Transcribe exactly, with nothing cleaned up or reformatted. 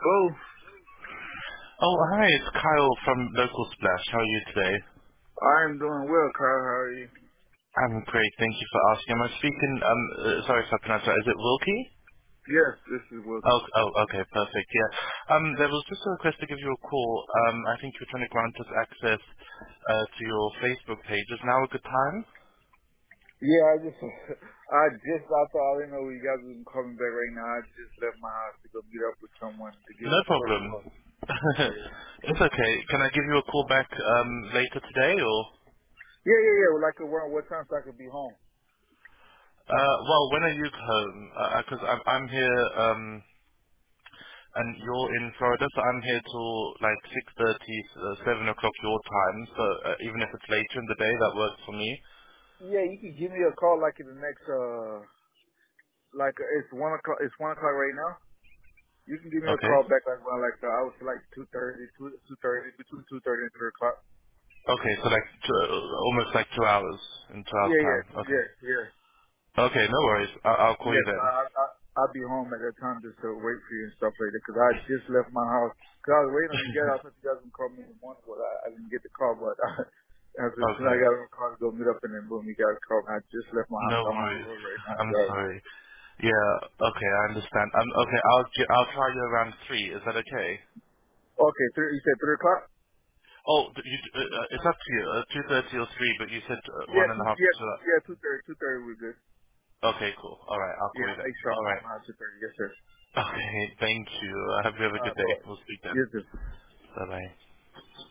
Hello. Oh, hi, it's Kyle from Local Splash. How are you today? I'm doing well, Carl. How are you? I'm great, thank you for asking. Am I speaking, um, uh, sorry if I pronounced that, is it Wilkie? Yes, this is Oh, Wilkie. oh, okay, perfect, yeah. Um, there was just a request to give you a call. Um, I think you're trying to grant us access uh, to your Facebook page. Is now a good time? Yeah, I just, I just, I thought I didn't know you guys was calling back right now. I just left my house to go meet up with someone to get No some stuff problem. for. Yeah. It's okay. Can I give you a call back um, later today, or? Yeah, yeah, yeah. Well, like around what time so I could be home? Uh, well, when are you home? Because I'm, I'm here. Um, And you're in Florida, so I'm here till like six thirty, uh, seven o'clock your time. So uh, even if it's later in the day, that works for me. Yeah, you can give me a call like in the next, uh, like uh, it's one o'clock. It's one o'clock right now. You can give me a Okay. call back like around like uh, I was like two thirty, two two thirty, between two thirty and three o'clock. Okay, so like two, uh, almost like two hours in two hours Yeah, yeah, time. Okay. yeah, yeah. Okay, no worries. I- I'll call Yeah, you 'cause then. I, I, I'll be home at that time just to wait for you and stuff like that 'cause I just left my house. 'Cause I was waiting on you guys. I thought you guys would call me in the morning, but I, I didn't get the call. But I, as soon as I Okay. got on the car to go meet up, and then boom, you guys called me. I just left my house. No I'm on the worries. road right now I'm driving. sorry. Yeah. Okay, I understand. Um. Okay, I'll gi- I'll try you around three. Is that okay? Okay, three, you said three o'clock? Oh, d- you, uh, uh, it's up to you. Uh, two thirty or three, but you said uh, Yeah, one and a two, half to yeah, two. two, yeah, two thirty, two thirty, we're good. Okay, cool. All right, I'll call Yeah, you I'll then. make sure I'm All right. home by two thirty. Yes, sir. Okay, thank you. I hope you have a All good right, day. bye. We'll speak then. Yes, sir. Bye-bye.